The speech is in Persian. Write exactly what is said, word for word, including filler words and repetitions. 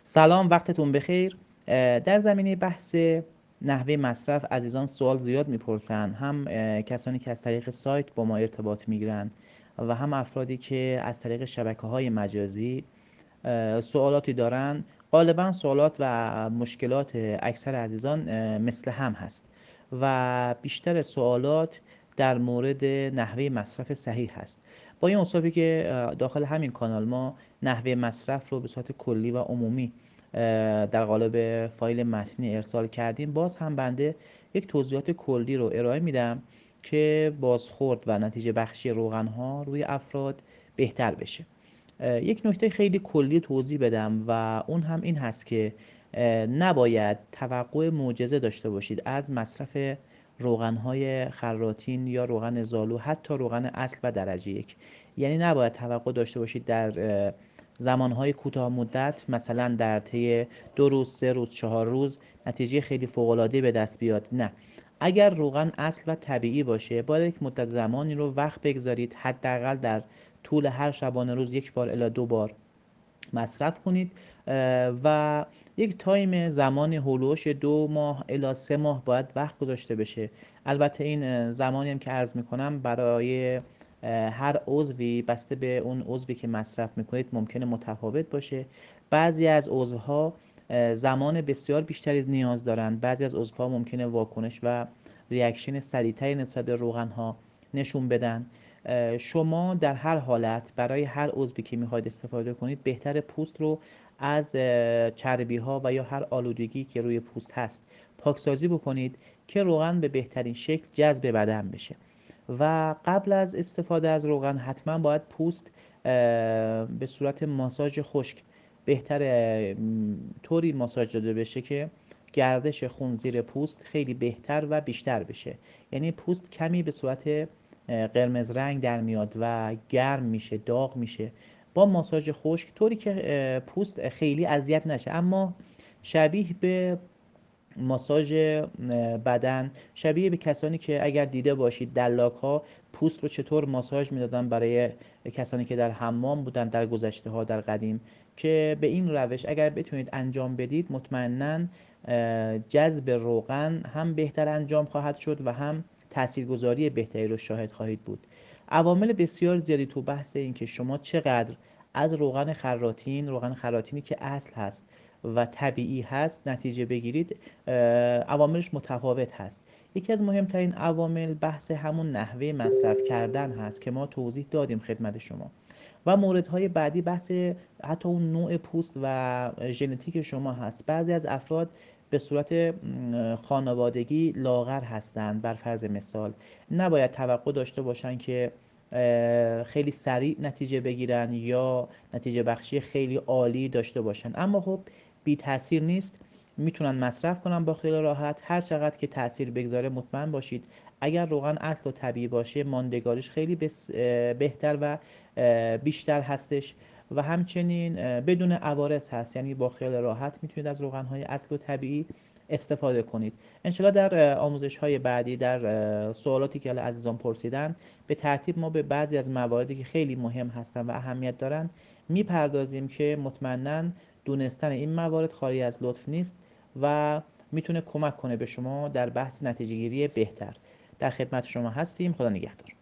سلام، وقتتون بخیر. در زمینه بحث نحوه مصرف عزیزان سوال زیاد میپرسن، هم کسانی که از طریق سایت با ما ارتباط میگیرن و هم افرادی که از طریق شبکه های مجازی سوالاتی دارن. غالبا سوالات و مشکلات اکثر عزیزان مثل هم هست و بیشتر سوالات در مورد نحوه مصرف صحیح هست. با این اصافی که داخل همین کانال ما نحوه مصرف رو به صورت کلی و عمومی در قالب فایل متنی ارسال کردیم، باز هم بنده یک توضیحات کلی رو ارائه میدم که بازخورد و نتیجه بخشی روغن ها روی افراد بهتر بشه. یک نکته خیلی کلی توضیح بدم و اون هم این هست که نباید توقع معجزه داشته باشید از مصرف روغن‌های خراتین یا روغن زالو، حتی روغن اصل و درجه یک. یعنی نباید توقع داشته باشید در زمانهای کوتاه مدت، مثلا در طی دو روز، سه روز، چهار روز نتیجه خیلی فوق‌العاده‌ای به دست بیاد. نه، اگر روغن اصل و طبیعی باشه باید یک مدت زمانی رو وقت بگذارید، حداقل در طول هر شبانه روز یک بار الی دو بار مصرف کنید و یک تایم زمان هولوش دو ماه الی سه ماه باید وقت گذاشته بشه. البته این زمانی هم که عرض میکنم برای هر عضوی بسته به اون عضوی که مصرف میکنید ممکنه متفاوت باشه. بعضی از عضوها زمان بسیار بیشتری نیاز دارند، بعضی از عضوها ممکنه واکنش و ریاکشن سریعتری نسبت به روغن ها نشون بدن. شما در هر حالت برای هر عضوی که میخواید استفاده کنید بهتر پوست رو از چربی ها و یا هر آلودگی که روی پوست هست پاکسازی بکنید که روغن به بهترین شکل جذب بدن بشه. و قبل از استفاده از روغن حتما باید پوست به صورت ماساژ خشک بهتر طوری ماساژ داده بشه که گردش خون زیر پوست خیلی بهتر و بیشتر بشه. یعنی پوست کمی به صورت قرمز رنگ در میاد و گرم میشه، داغ میشه با ماساژ خشک، طوری که پوست خیلی اذیت نشه. اما شبیه به ماساژ بدن، شبیه به کسانی که اگر دیده باشید دلاک ها پوست رو چطور ماساژ میدادن برای کسانی که در حمام بودن در گذشته ها، در قدیم، که به این روش اگر بتونید انجام بدید مطمئنا جذب روغن هم بهتر انجام خواهد شد و هم تاثیرگذاری بهتری رو شاهد خواهید بود. عوامل بسیار زیادی تو بحث این که شما چقدر از روغن خراتین، روغن خراتینی که اصل هست و طبیعی هست، نتیجه بگیرید، عواملش متفاوت هست. یکی از مهمترین عوامل بحث همون نحوه مصرف کردن هست که ما توضیح دادیم خدمت شما. و موردهای بعدی بحث حتی اون نوع پوست و ژنتیک شما هست. بعضی از افراد به صورت خانوادگی لاغر هستند، بر فرض مثال نباید توقع داشته باشن که خیلی سریع نتیجه بگیرن یا نتیجه بخشی خیلی عالی داشته باشن، اما خب بی تاثیر نیست، میتونن مصرف کنن با خیال راحت. هر چقدر که تاثیر بگذاره مطمئن باشید اگر روغن اصل و طبیعی باشه ماندگاریش خیلی بهتر و بیشتر هستش و همچنین بدون عوارض هست، یعنی با خیال راحت میتونید از روغن های اصل و طبیعی استفاده کنید. انشالله در آموزش های بعدی، در سوالاتی که عزیزان پرسیدن، به ترتیب ما به بعضی از مواردی که خیلی مهم هستن و اهمیت دارن میپردازیم که مطمئنا دونستن این موارد خالی از لطف نیست و میتونه کمک کنه به شما در بحث نتیجه گیری بهتر. در خدمت شما هستیم. خدا نگهدار.